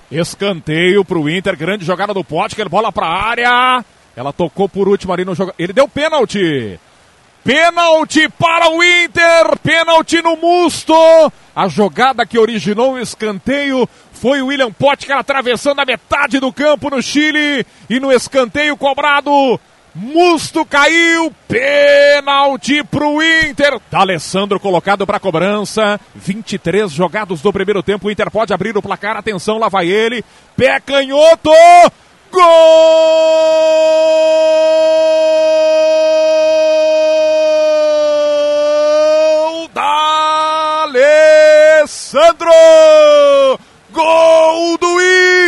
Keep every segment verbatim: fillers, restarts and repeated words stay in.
Escanteio pro Inter, grande jogada do Potker, bola pra área. Ela tocou por último ali no jogo. Ele deu pênalti. Pênalti para o Inter, pênalti no Musto. A jogada que originou o escanteio foi o William Potker atravessando a metade do campo no Chile. E no escanteio cobrado, Musto caiu, pênalti pro Inter. D'Alessandro colocado para cobrança. vinte e três jogados do primeiro tempo, o Inter pode abrir o placar, atenção, lá vai ele. Pé canhoto, gol! D'Alessandro! Gol do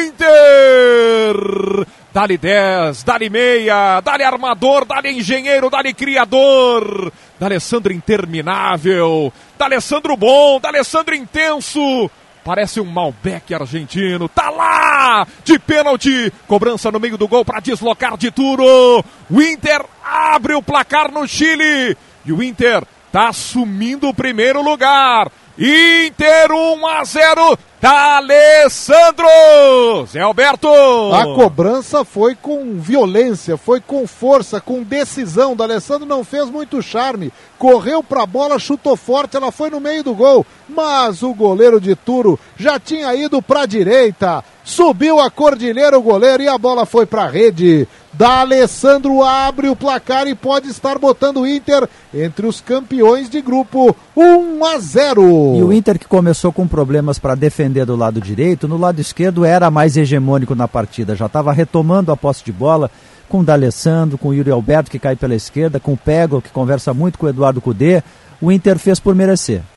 Inter! Dali dez, dali meia, dali armador, dali engenheiro, dali criador. D'Alessandro interminável, D'Alessandro bom, D'Alessandro intenso. Parece um Malbec argentino, tá lá, de pênalti, cobrança no meio do gol para deslocar de Turo. O Inter abre o placar no Chile e o Inter tá assumindo o primeiro lugar. Inter um a zero, D'Alessandro. Zé Alberto. A cobrança foi com violência, foi com força, com decisão. D'Alessandro não fez muito charme, correu pra bola, chutou forte, ela foi no meio do gol, mas o goleiro de Turo já tinha ido pra direita, subiu a cordilheira o goleiro e a bola foi pra rede. D'Alessandro abre o placar e pode estar botando o Inter entre os campeões de grupo. um a zero. E o Inter, que começou com problemas para defender do lado direito, no lado esquerdo era mais hegemônico na partida, já estava retomando a posse de bola com o D'Alessandro, com o Yuri Alberto, que cai pela esquerda, com o Pego, que conversa muito com o Eduardo Cudê. O Inter fez por merecer.